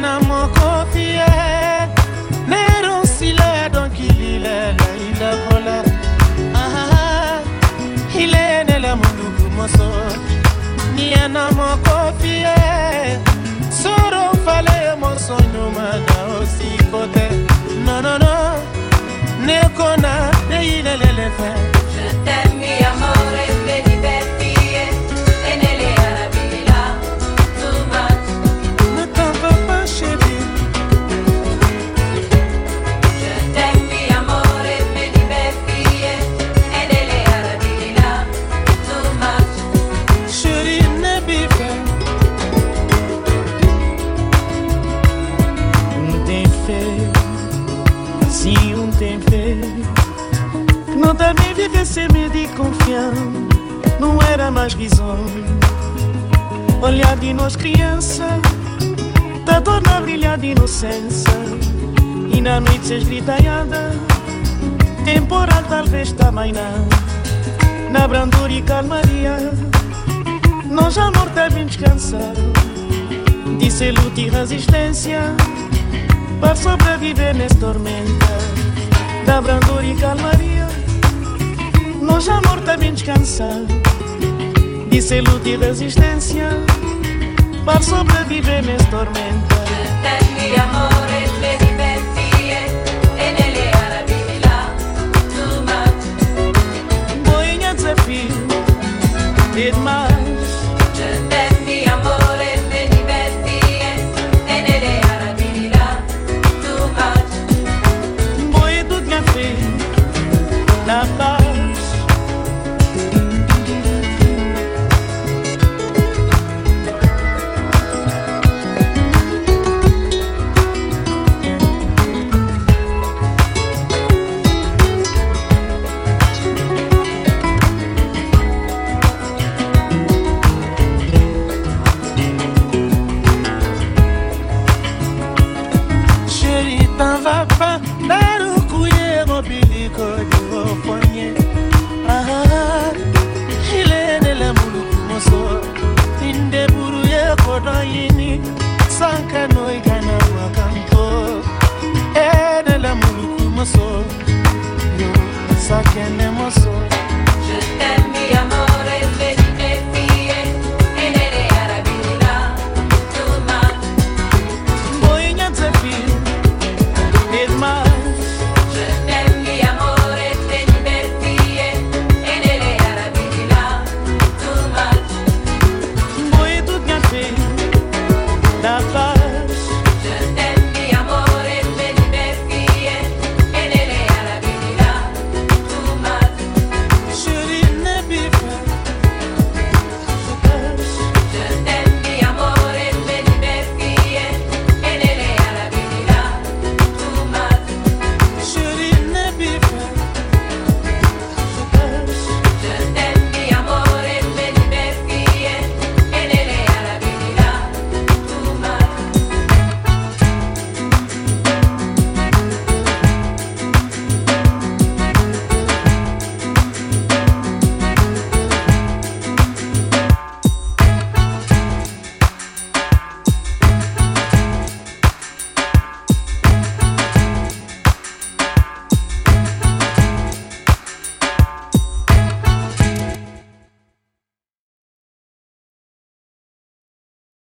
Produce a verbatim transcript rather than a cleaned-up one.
na mokofie nero sile donc il est là il est voilà ah il est ne la mundu moso ni na mokofie soro fale moso nyuma na aussi côté non non non ne kona ne il est le fait je t'aime mi amore me diverti e nelle arabi là too much ne t'en vas pas chérie je t'aime mi amore me diverti e nelle arabi là too much chérie ne bife um tem fé se um tem fé não também viver sem medo e confiar não era mais visão olhar de nós criança tá torna a brilhar de inocência e na noite se esgritalhada temporal talvez também não na brandura e calmaria nós amor também descansar de ser luta e resistência para sobreviver nessa tormenta da brandura e calmaria nós amor também descansar de ser luta e resistência para sobreviver nessa tormenta je t'aime mi amore me diverti e nelle arabi là too much boinha desafio é demais je t'aime mi amore me diverti e nelle arabi là too much boi do café na paz chérie t'en vas pas